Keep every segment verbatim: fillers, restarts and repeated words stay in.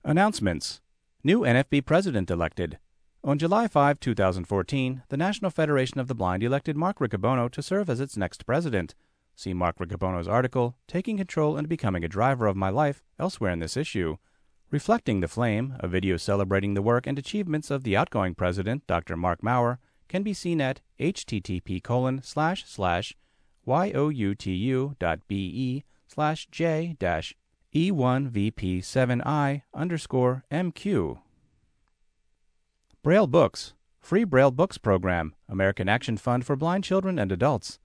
Announcements. New N F B president elected. On July fifth, two thousand fourteen, the National Federation of the Blind elected Mark Riccobono to serve as its next president. See Mark Riccobono's article, Taking Control and Becoming a Driver of My Life, elsewhere in this issue. Reflecting the Flame, a video celebrating the work and achievements of the outgoing president, Doctor Mark Maurer, can be seen at http colon slash slash youtu.be slash j dash E1VP7I underscore MQ. Braille Books. Free Braille Books Program. American Action Fund for Blind Children and Adults.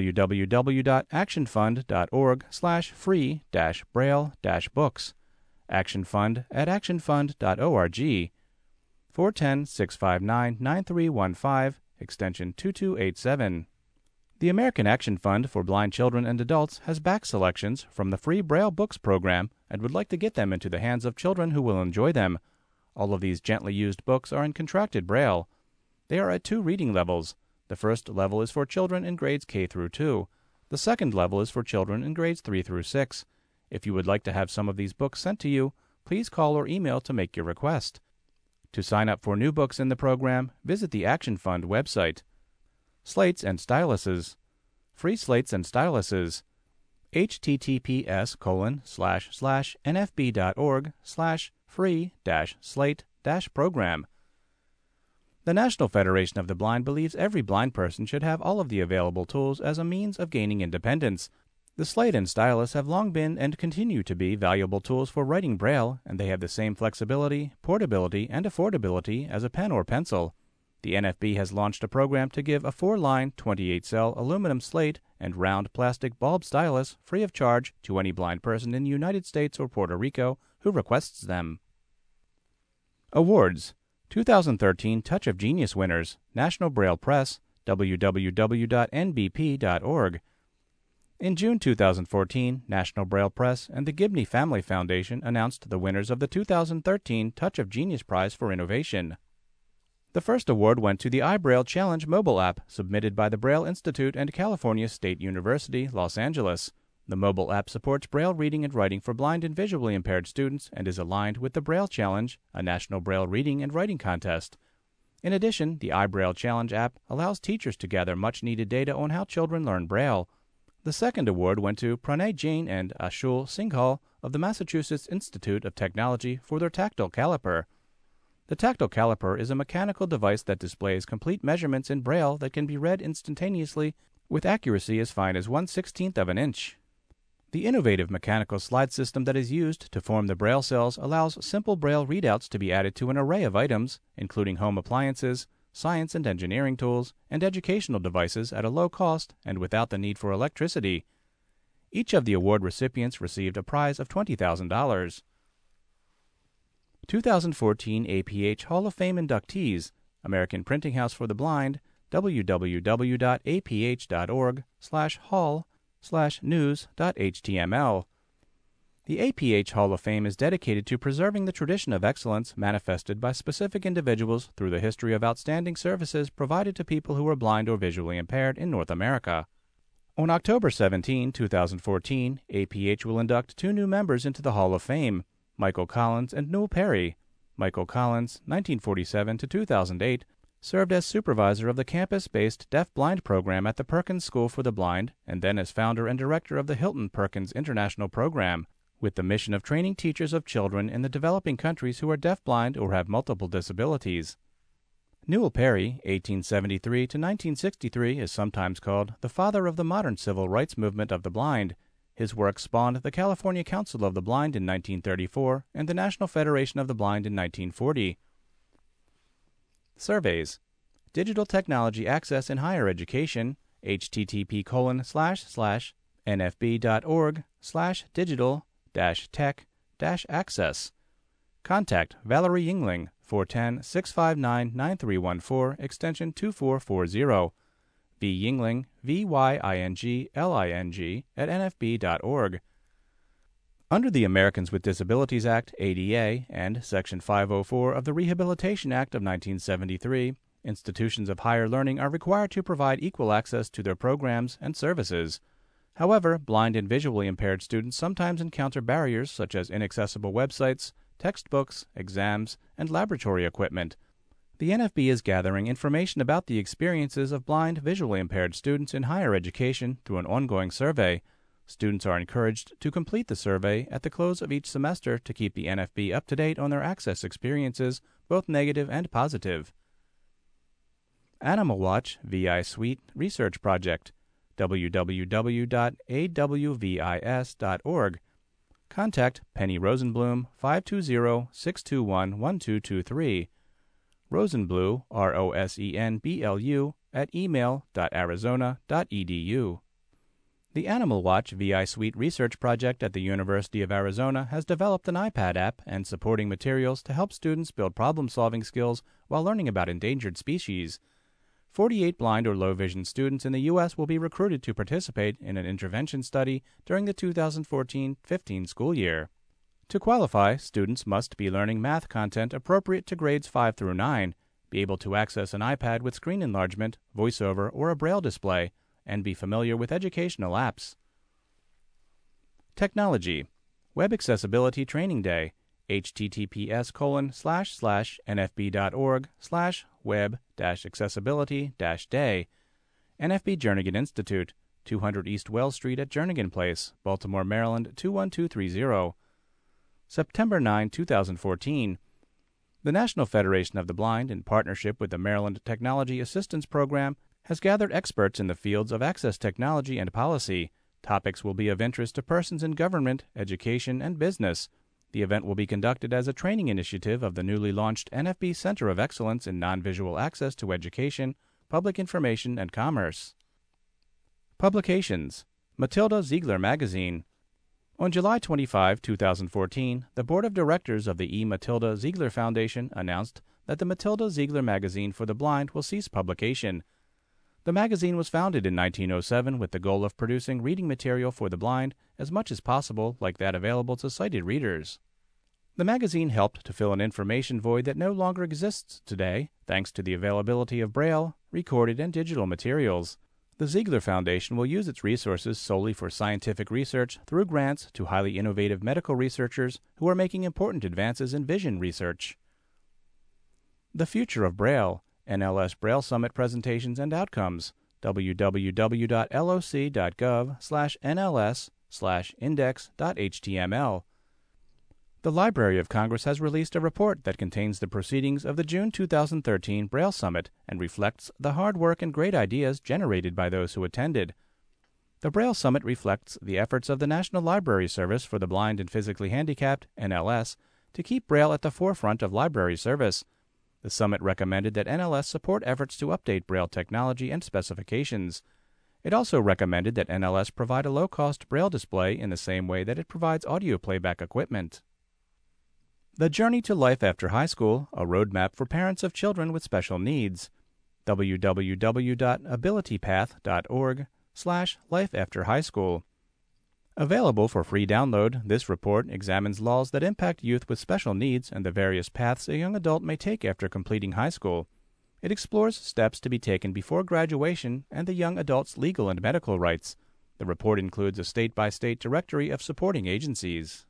www.actionfund.org slash free dash braille dash books. Actionfund at actionfund.org. four one zero, six five nine, nine three one five, extension two two eight seven. The American Action Fund for Blind Children and Adults has back selections from the Free Braille Books program and would like to get them into the hands of children who will enjoy them. All of these gently used books are in contracted Braille. They are at two reading levels. The first level is for children in grades K through two. The second level is for children in grades three through six. If you would like to have some of these books sent to you, please call or email to make your request. To sign up for new books in the program, visit the Action Fund website. Slates and Styluses. Free slates and styluses. https colon slash slash nfb.org slash free dash slate dash program. The National Federation of the Blind believes every blind person should have all of the available tools as a means of gaining independence. The slate and stylus have long been and continue to be valuable tools for writing Braille, and they have the same flexibility, portability, and affordability as a pen or pencil. The N F B has launched a program to give a four-line, twenty-eight cell aluminum slate and round plastic bulb stylus free of charge to any blind person in the United States or Puerto Rico who requests them. Awards. two thousand thirteen Touch of Genius winners. National Braille Press. w w w dot n b p dot org. In June two thousand fourteen, National Braille Press and the Gibney Family Foundation announced the winners of the two thousand thirteen Touch of Genius Prize for Innovation. The first award went to the iBraille Challenge mobile app, submitted by the Braille Institute and California State University, Los Angeles. The mobile app supports Braille reading and writing for blind and visually impaired students and is aligned with the Braille Challenge, a national Braille reading and writing contest. In addition, the iBraille Challenge app allows teachers to gather much-needed data on how children learn Braille. The second award went to Pranay Jain and Ashul Singhal of the Massachusetts Institute of Technology for their tactile caliper. The tactile caliper is a mechanical device that displays complete measurements in Braille that can be read instantaneously with accuracy as fine as one sixteenth of an inch. The innovative mechanical slide system that is used to form the Braille cells allows simple Braille readouts to be added to an array of items, including home appliances, science and engineering tools, and educational devices at a low cost and without the need for electricity. Each of the award recipients received a prize of twenty thousand dollars. two thousand fourteen A P H Hall of Fame inductees. American Printing House for the Blind. w w w dot a p h dot org slash hall slash news dot h t m l. The A P H Hall of Fame is dedicated to preserving the tradition of excellence manifested by specific individuals through the history of outstanding services provided to people who are blind or visually impaired in North America. On October seventeenth, two thousand fourteen, A P H will induct two new members into the Hall of Fame, Michael Collins and Newell Perry. Michael Collins, nineteen forty-seven to two thousand eight, served as supervisor of the campus-based deaf-blind program at the Perkins School for the Blind, and then as founder and director of the Hilton Perkins International Program, with the mission of training teachers of children in the developing countries who are deaf-blind or have multiple disabilities. Newell Perry, eighteen seventy-three to nineteen sixty-three, is sometimes called the father of the modern civil rights movement of the blind. His work spawned the California Council of the Blind in nineteen thirty-four and the National Federation of the Blind in nineteen forty. Surveys. Digital Technology Access in Higher Education, http colon slash slash nfb.org slash digital dash tech dash access. Contact Valerie Yingling, four one zero, six five nine, nine three one four, extension two four four zero. V. Yingling, V Y I N G L I N G, at n f b dot org. Under the Americans with Disabilities Act, A D A, and Section five oh four of the Rehabilitation Act of nineteen seventy-three, institutions of higher learning are required to provide equal access to their programs and services. However, blind and visually impaired students sometimes encounter barriers such as inaccessible websites, textbooks, exams, and laboratory equipment. The N F B is gathering information about the experiences of blind, visually impaired students in higher education through an ongoing survey. Students are encouraged to complete the survey at the close of each semester to keep the N F B up to date on their access experiences, both negative and positive. Animal Watch V I Suite Research Project, w w w dot a w v i s dot org. Contact Penny Rosenblum, five two zero, six two one, one two two three. Rosenblum, R O S E N B L U, at email dot arizona dot e d u. The Animal Watch V I Suite Research Project at the University of Arizona has developed an iPad app and supporting materials to help students build problem-solving skills while learning about endangered species. forty-eight blind or low-vision students in the U S will be recruited to participate in an intervention study during the two thousand fourteen fifteen school year. To qualify, students must be learning math content appropriate to grades five through nine, be able to access an iPad with screen enlargement, voiceover, or a braille display, and be familiar with educational apps. Technology. Web Accessibility Training Day. https colon slash slash nfb.org slash web dash accessibility dash day. N F B Jernigan Institute, two hundred East Wells Street at Jernigan Place, Baltimore, Maryland, two one two three zero. September ninth, two thousand fourteen. The National Federation of the Blind, in partnership with the Maryland Technology Assistance Program, has gathered experts in the fields of access technology and policy. Topics will be of interest to persons in government, education, and business. The event will be conducted as a training initiative of the newly launched N F B Center of Excellence in Non-Visual Access to Education, Public Information, and Commerce. Publications. Matilda Ziegler Magazine. On July twenty-fifth, two thousand fourteen, the Board of Directors of the E. Matilda Ziegler Foundation announced that the Matilda Ziegler Magazine for the Blind will cease publication. The magazine was founded in nineteen oh seven with the goal of producing reading material for the blind as much as possible like that available to sighted readers. The magazine helped to fill an information void that no longer exists today, thanks to the availability of Braille, recorded, and digital materials. The Ziegler Foundation will use its resources solely for scientific research through grants to highly innovative medical researchers who are making important advances in vision research. The Future of Braille, N L S Braille Summit Presentations and Outcomes, w w w dot l o c dot gov slash n l s slash index dot h t m l. The Library of Congress has released a report that contains the proceedings of the June two thousand thirteen Braille Summit and reflects the hard work and great ideas generated by those who attended. The Braille Summit reflects the efforts of the National Library Service for the Blind and Physically Handicapped, N L S, to keep Braille at the forefront of library service. The summit recommended that N L S support efforts to update Braille technology and specifications. It also recommended that N L S provide a low-cost Braille display in the same way that it provides audio playback equipment. The Journey to Life After High School, a roadmap for parents of children with special needs. w w w dot ability path dot org slash life after high school. Available for free download, this report examines laws that impact youth with special needs and the various paths a young adult may take after completing high school. It explores steps to be taken before graduation and the young adult's legal and medical rights. The report includes a state-by-state directory of supporting agencies.